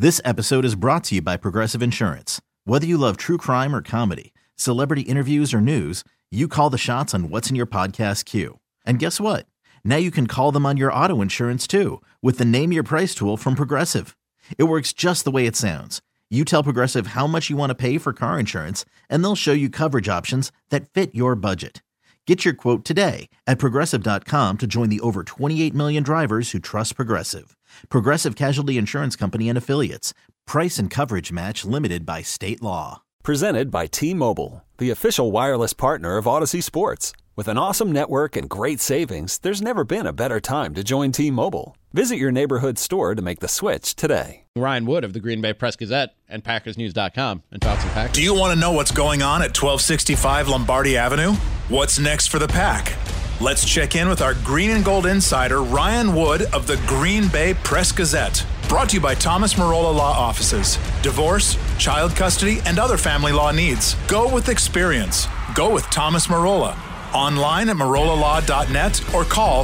This episode is brought to you by Progressive Insurance. Whether you love true crime or comedy, celebrity interviews or news, you call the shots on what's in your podcast queue. And guess what? Now you can call them on your auto insurance too with the Name Your Price tool from Progressive. It works just the way it sounds. You tell Progressive how much you want to pay for car insurance, and they'll show you coverage options that fit your budget. Get your quote today at Progressive.com to join the over 28 million drivers who trust Progressive. Progressive Casualty Insurance Company and Affiliates. Price and coverage match limited by state law. Presented by T-Mobile, the official wireless partner of Odyssey Sports. With an awesome network and great savings, there's never been a better time to join T-Mobile. Visit your neighborhood store to make the switch today. Ryan Wood of the Green Bay Press-Gazette and PackersNews.com and talk some Packers. Do you want to know what's going on at 1265 Lombardi Avenue? What's next for the Pack? Let's check in with our Green and Gold insider, Ryan Wood of the Green Bay Press-Gazette. Brought to you by Thomas Marola Law Offices. Divorce, child custody, and other family law needs. Go with experience. Go with Thomas Marola. Online at marolalaw.net or call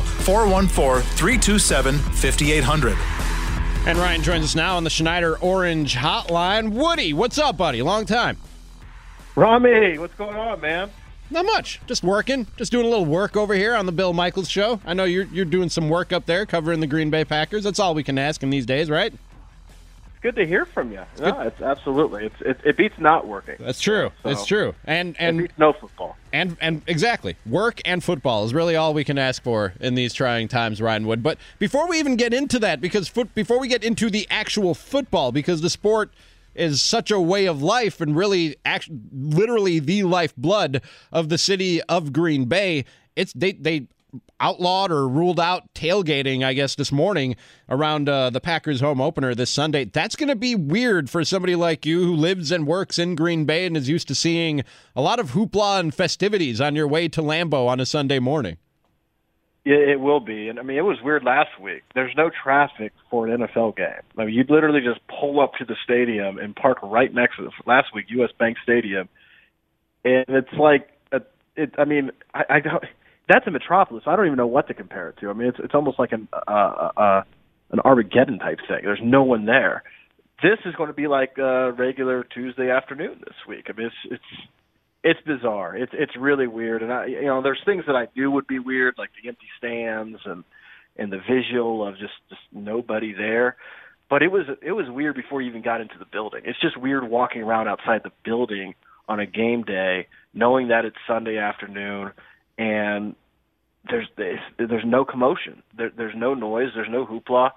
414-327-5800. And Ryan joins us now on the Schneider Orange Hotline. Woody, what's up, buddy? Long time. Rami, what's going on, man? Not much. Just working. Just doing a little work over here on the Bill Michaels Show. I know you're doing some work up there covering the Green Bay Packers. That's all we can ask in these days, right? It's good to hear from you. No, it's absolutely. It beats not working. That's true. So, it's true. And it beats no football. And exactly. Work and football is really all we can ask for in these trying times, Ryan Wood. But before we even get into that, before we get into the actual football, because the sport is such a way of life and really literally the lifeblood of the city of Green Bay, they outlawed or ruled out tailgating, I guess, this morning around the Packers home opener this Sunday. That's going to be weird for somebody like you who lives and works in Green Bay and is used to seeing a lot of hoopla and festivities on your way to Lambeau on a Sunday morning. Yeah, it will be. And, I mean, it was weird last week. There's no traffic for an NFL game. I mean, you'd literally just pull up to the stadium and park right next to it. Last week, U.S. Bank Stadium. And it's like, I don't. That's a metropolis. I don't even know what to compare it to. I mean, it's almost like an Armageddon type thing. There's no one there. This is going to be like a regular Tuesday afternoon this week. I mean, it's bizarre. It's really weird. And there's things that I knew would be weird, like the empty stands and the visual of just nobody there. But it was weird before you even got into the building. It's just weird walking around outside the building on a game day, knowing that it's Sunday afternoon. And there's no commotion. There's no noise. There's no hoopla.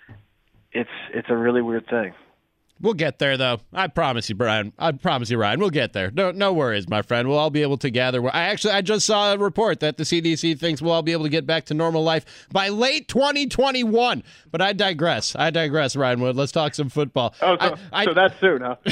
It's a really weird thing. We'll get there, though. I promise you, Brian. I promise you, Ryan. We'll get there. No worries, my friend. We'll all be able to gather. I just saw a report that the CDC thinks we'll all be able to get back to normal life by late 2021. But I digress, Ryan Wood. Let's talk some football. Oh, so that's soon, huh?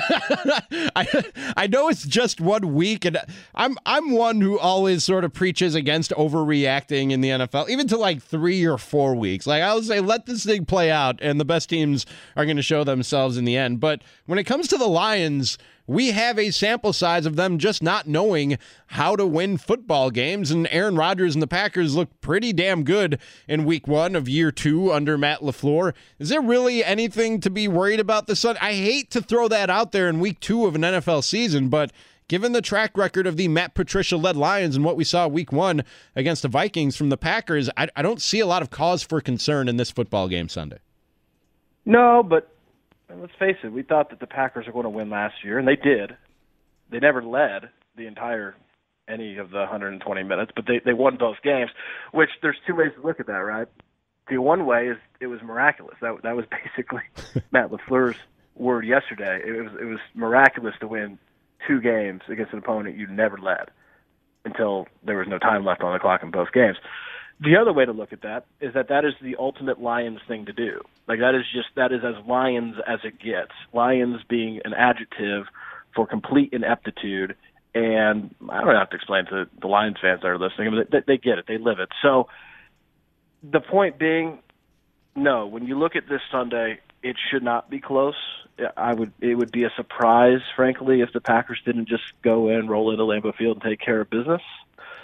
I know it's just 1 week, and I'm one who always sort of preaches against overreacting in the NFL, even to like 3 or 4 weeks. Like, I would say, let this thing play out, and the best teams are going to show themselves in the end. But when it comes to the Lions, we have a sample size of them just not knowing how to win football games, and Aaron Rodgers and the Packers looked pretty damn good in week 1 of year 2 under Matt LaFleur. Is there really anything to be worried about this Sunday? I hate to throw that out there in week 2 of an NFL season, but given the track record of the Matt Patricia-led Lions and what we saw week 1 against the Vikings from the Packers, I don't see a lot of cause for concern in this football game Sunday. No, but let's face it, we thought that the Packers were going to win last year, and they did. They never led any of the 120 minutes, but they won both games, which there's two ways to look at that, right? The one way is it was miraculous. That was basically Matt LaFleur's word yesterday. It was miraculous to win 2 games against an opponent you never led until there was no time left on the clock in both games. The other way to look at that is that is the ultimate Lions thing to do. Like that is as Lions as it gets. Lions being an adjective for complete ineptitude, and I don't have to explain to the Lions fans that are listening, but they get it. They live it. So the point being, no, when you look at this Sunday, it should not be close. It would be a surprise, frankly, if the Packers didn't just go in, roll into Lambeau Field, and take care of business.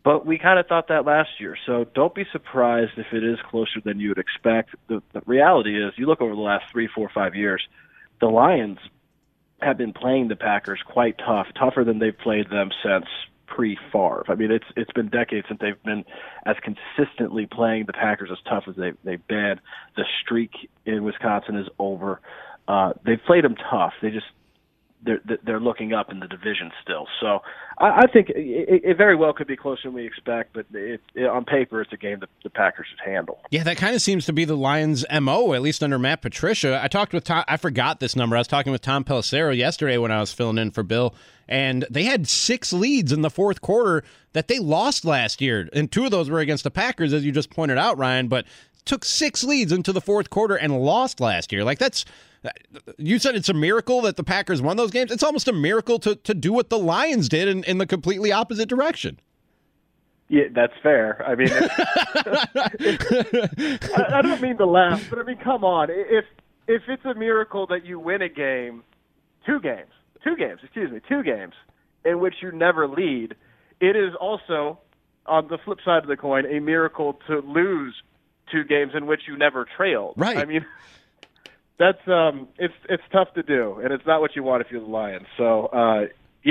But we kind of thought that last year, so don't be surprised if it is closer than you would expect. The reality is, you look over the last 3, 4, 5 years, the Lions have been playing the Packers quite tough, tougher than they've played them since pre-Favre. I mean, it's been decades since they've been as consistently playing the Packers as tough as they've been. The streak in Wisconsin is over. They've played them tough. They're looking up in the division still. So I think it very well could be closer than we expect, but on paper, it's a game that the Packers should handle. Yeah, that kind of seems to be the Lions' MO, at least under Matt Patricia. I talked with Tom, I forgot this number. I was talking with Tom Pelissero yesterday when I was filling in for Bill, and they had 6 leads in the fourth quarter that they lost last year, and 2 of those were against the Packers, as you just pointed out, Ryan, but took 6 leads into the fourth quarter and lost last year. Like, that's... You said it's a miracle that the Packers won those games. It's almost a miracle to do what the Lions did in the completely opposite direction. Yeah, that's fair. I mean, I don't mean to laugh, but I mean, come on. If it's a miracle that you win a game, two games, in which you never lead, it is also, on the flip side of the coin, a miracle to lose 2 games in which you never trailed. Right. I mean, that's it's tough to do, and it's not what you want if you're the Lions. So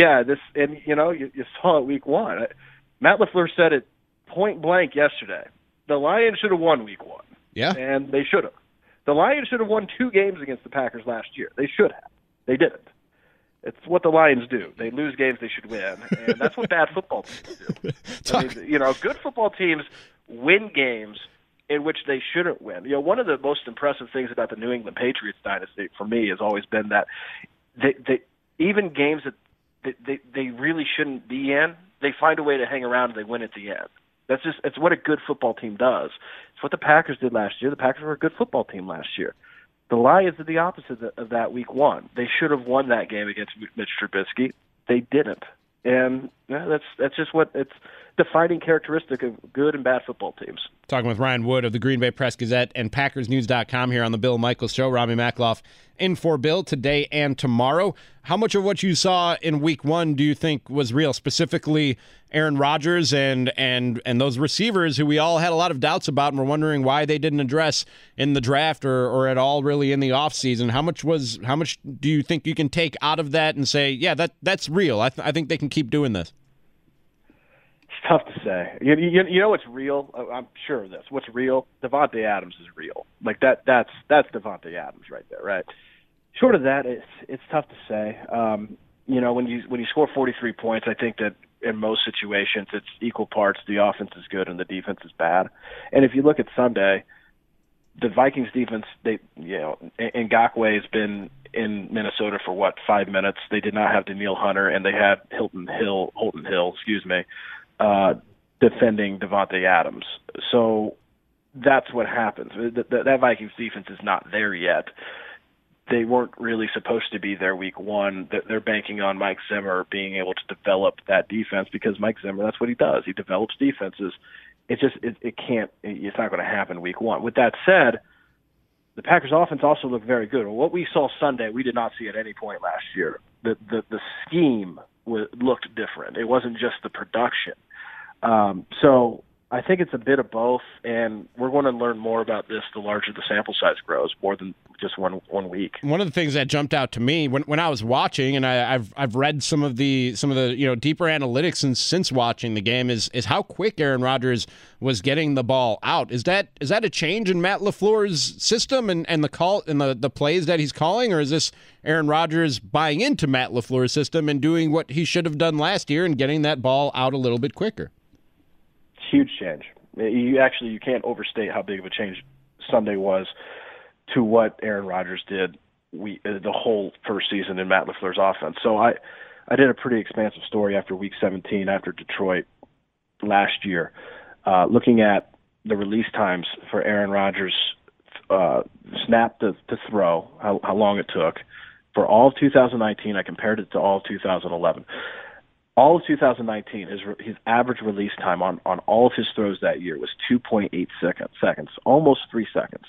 you saw it week 1. Matt LaFleur said it point blank yesterday. The Lions should have won week 1. Yeah, and they should have. The Lions should have won 2 games against the Packers last year. They should have. They didn't. It's what the Lions do. They lose games they should win, and that's what bad football teams do. I mean, good football teams win games in which they shouldn't win. One of the most impressive things about the New England Patriots dynasty for me has always been that they even games that they really shouldn't be in, they find a way to hang around and they win at the end. It's what a good football team does. It's what the Packers did last year. The Packers were a good football team last year. The Lions did the opposite of that week 1. They should have won that game against Mitch Trubisky. They didn't. And that's just what it's defining characteristic of good and bad football teams. Talking with Ryan Wood of the Green Bay Press-Gazette and PackersNews.com here on the Bill Michaels Show. Rami Makloff in for Bill today and tomorrow. How much of what you saw in week 1 do you think was real, specifically Aaron Rodgers and those receivers who we all had a lot of doubts about and were wondering why they didn't address in the draft or at all really in the offseason? How much do you think you can take out of that and say, yeah, that's real? I think they can keep doing this. It's tough to say. You know what's real? I'm sure of this. What's real? Davante Adams is real. Like that's Davante Adams right there, right? Short of that, it's tough to say. When you score 43 points, I think that in most situations it's equal parts. The offense is good and the defense is bad. And if you look at Sunday, the Vikings defense, Ngakoue has been in Minnesota for 5 minutes. They did not have Danielle Hunter, and they had Holton Hill, defending Davante Adams. So that's what happens. That Vikings defense is not there yet. They weren't really supposed to be there week 1. They're banking on Mike Zimmer being able to develop that defense because Mike Zimmer, that's what he does. He develops defenses. It's not going to happen week 1. With that said, the Packers offense also looked very good. What we saw Sunday, we did not see at any point last year. The scheme looked different. It wasn't just the production. So I think it's a bit of both, and we're going to learn more about this the larger the sample size grows, more than just one week. One of the things that jumped out to me when I was watching, and I've read some of the deeper analytics since watching the game, is how quick Aaron Rodgers was getting the ball out. Is that a change in Matt LaFleur's system and the call and the plays that he's calling, or is this Aaron Rodgers buying into Matt LaFleur's system and doing what he should have done last year and getting that ball out a little bit quicker? Huge change. You can't overstate how big of a change Sunday was to what Aaron Rodgers did the whole first season in Matt LaFleur's offense. So I did a pretty expansive story after Week 17, after Detroit last year, looking at the release times for Aaron Rodgers' snap to throw, how long it took. For all of 2019, I compared it to all of 2011. All of 2019, his average release time on all of his throws that year was 2.8 seconds, almost 3 seconds,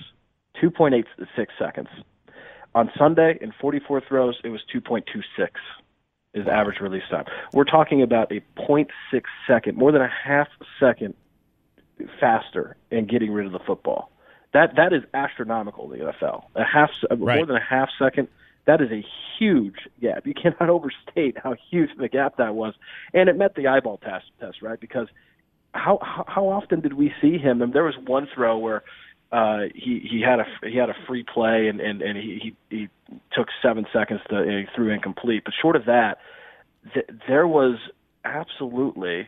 2.86 seconds. On Sunday, in 44 throws, it was 2.26. is average release time. We're talking about a 0.6 second, more than a half second faster in getting rid of the football. That is astronomical in the NFL. More than a half second. That is a huge gap. You cannot overstate how huge the gap that was, and it met the eyeball test, right? Because how often did we see him? And there was one throw where he had a free play and he took 7 seconds and he threw incomplete. But short of that, there was absolutely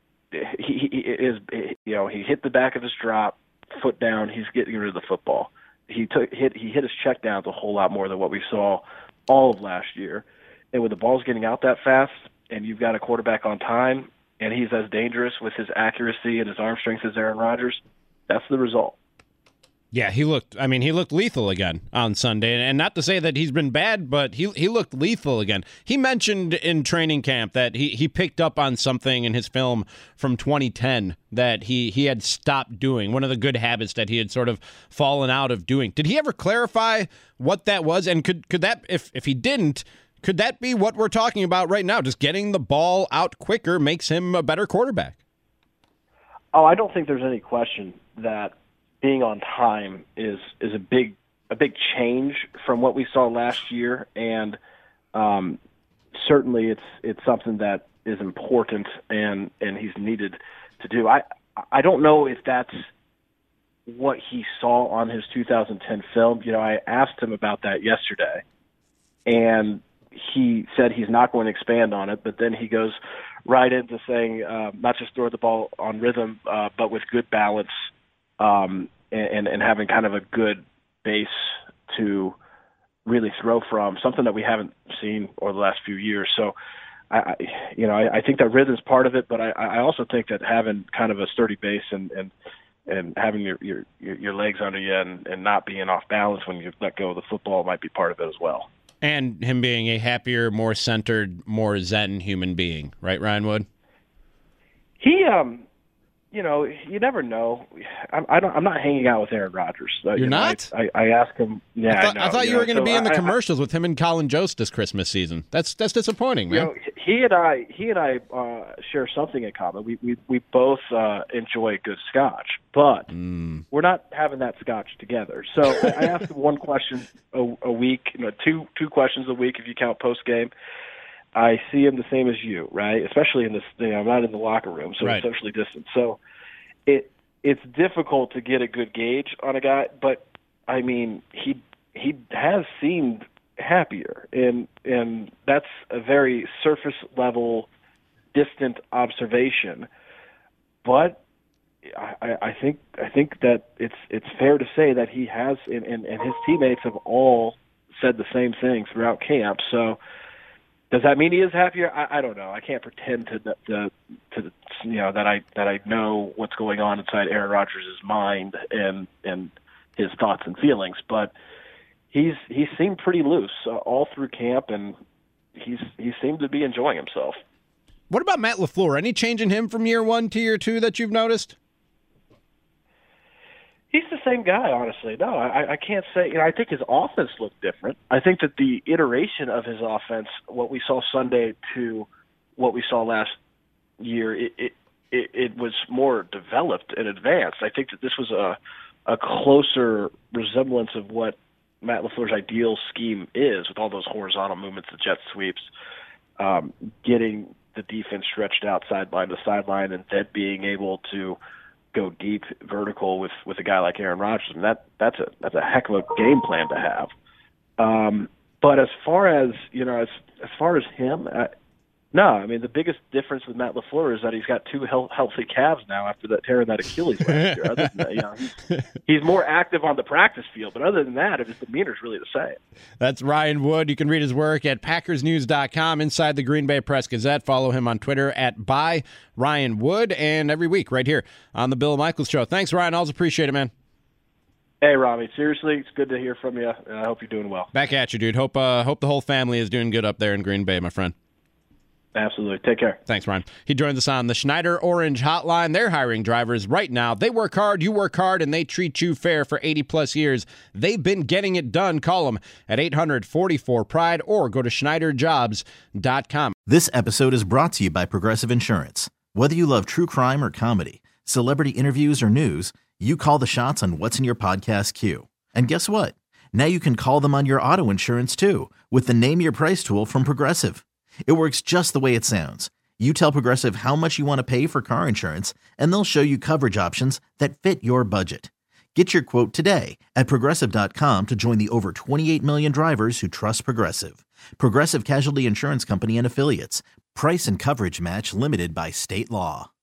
he hit the back of his drop, foot down. He's getting rid of the football. He hit his check downs a whole lot more than what we saw all of last year. And when the ball's getting out that fast and you've got a quarterback on time and he's as dangerous with his accuracy and his arm strength as Aaron Rodgers, that's the result. Yeah, he looked lethal again on Sunday. And not to say that he's been bad, but he looked lethal again. He mentioned in training camp that he picked up on something in his film from 2010 that he had stopped doing, one of the good habits that he had sort of fallen out of doing. Did he ever clarify what that was? And could that, if he didn't, could that be what we're talking about right now? Just getting the ball out quicker makes him a better quarterback. Oh, I don't think there's any question that being on time is a big change from what we saw last year, and certainly it's something that is important and he's needed to do. I don't know if that's what he saw on his 2010 film. I asked him about that yesterday, and he said he's not going to expand on it, but then he goes right into saying not just throw the ball on rhythm, but with good balance, and having kind of a good base to really throw from, something that we haven't seen over the last few years. So, I think that rhythm is part of it, but I also think that having kind of a sturdy base and having your legs under you and not being off balance when you let go of the football might be part of it as well. And him being a happier, more centered, more zen human being, right, Ryan Wood? He, you never know. I'm not hanging out with Aaron Rodgers. You're not? I asked him. Yeah, I thought you were going to be in the commercials with him and Colin Jost this Christmas season. That's disappointing, man. He and I share something in common. We both enjoy good scotch, but we're not having that scotch together. So I ask him one question a week, two questions a week if you count post game. I see him the same as you, right? Especially in this, I'm not in the locker room, so right. It's socially distant. So it's difficult to get a good gauge on a guy, but I mean, he has seemed happier, and that's a very surface level, distant observation. But I think that it's fair to say that he has, and his teammates have all said the same thing throughout camp. So. Does that mean he is happier? I don't know. I can't pretend to that I know what's going on inside Aaron Rodgers' mind and his thoughts and feelings. But he seemed pretty loose all through camp, and he seemed to be enjoying himself. What about Matt LaFleur? Any change in him from year one to year two that you've noticed? He's the same guy, honestly. No, I can't say. I think his offense looked different. I think that the iteration of his offense, what we saw Sunday to what we saw last year, it was more developed and advanced. I think that this was a closer resemblance of what Matt LaFleur's ideal scheme is, with all those horizontal movements, the jet sweeps, getting the defense stretched out sideline to sideline, and then being able to go deep vertical with a guy like Aaron Rodgers. And that's a heck of a game plan to have. But as far as him, no. I mean, the biggest difference with Matt LaFleur is that he's got two healthy calves now after tearing that Achilles last year. Other than that, he's more active on the practice field. But other than that, his demeanor is really the same. That's Ryan Wood. You can read his work at PackersNews.com, inside the Green Bay Press Gazette. Follow him on Twitter at @ByRyanWood, and every week right here on the Bill Michaels Show. Thanks, Ryan. Always appreciate it, man. Hey, Robbie. Seriously, it's good to hear from you, and I hope you're doing well. Back at you, dude. Hope the whole family is doing good up there in Green Bay, my friend. Absolutely. Take care. Thanks, Ryan. He joins us on the Schneider Orange Hotline. They're hiring drivers right now. They work hard, you work hard, and they treat you fair for 80-plus years. They've been getting it done. Call them at 800-44-PRIDE or go to SchneiderJobs.com. This episode is brought to you by Progressive Insurance. Whether you love true crime or comedy, celebrity interviews or news, you call the shots on what's in your podcast queue. And guess what? Now you can call them on your auto insurance too with the Name Your Price tool from Progressive. It works just the way it sounds. You tell Progressive how much you want to pay for car insurance, and they'll show you coverage options that fit your budget. Get your quote today at Progressive.com to join the over 28 million drivers who trust Progressive. Progressive Casualty Insurance Company and Affiliates. Price and coverage match limited by state law.